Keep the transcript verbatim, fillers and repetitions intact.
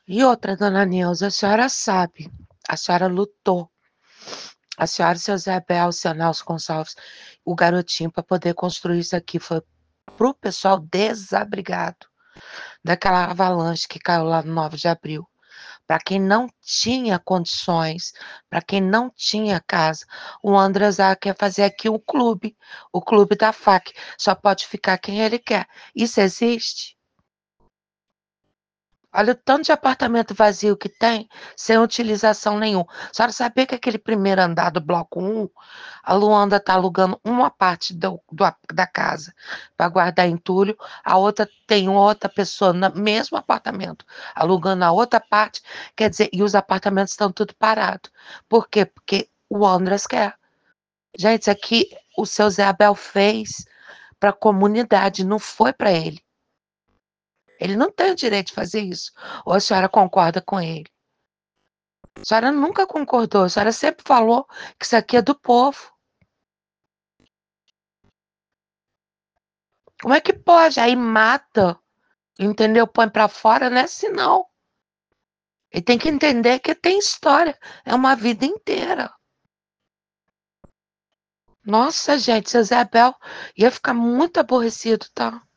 E outra, dona Neuza, a senhora sabe, a senhora lutou, a senhora, seu Zé Bel, seu Nelson Gonçalves, o garotinho para poder construir isso aqui foi pro pessoal desabrigado daquela avalanche que caiu lá no nove de abril. Para quem não tinha condições, para quem não tinha casa, o Andrezá quer fazer aqui um clube, o clube da F A C. Só pode ficar quem ele quer. Isso existe? Olha o tanto de apartamento vazio que tem, sem utilização nenhuma. A senhora sabia que aquele primeiro andar do bloco um, a Luanda está alugando uma parte do, do, da casa para guardar entulho, a outra tem outra pessoa no mesmo apartamento, alugando a outra parte, quer dizer, e os apartamentos estão tudo parados. Por quê? Porque o Andras quer. Gente, isso aqui o seu Zé Abel fez para a comunidade, não foi para ele. Ele não tem o direito de fazer isso. Ou a senhora concorda com ele? A senhora nunca concordou, a senhora sempre falou que isso aqui é do povo. Como é que pode? Aí mata, entendeu? Põe pra fora, não é assim não. Ele tem que entender que tem história, é uma vida inteira. Nossa, gente, seu Zé Abel ia ficar muito aborrecido, tá?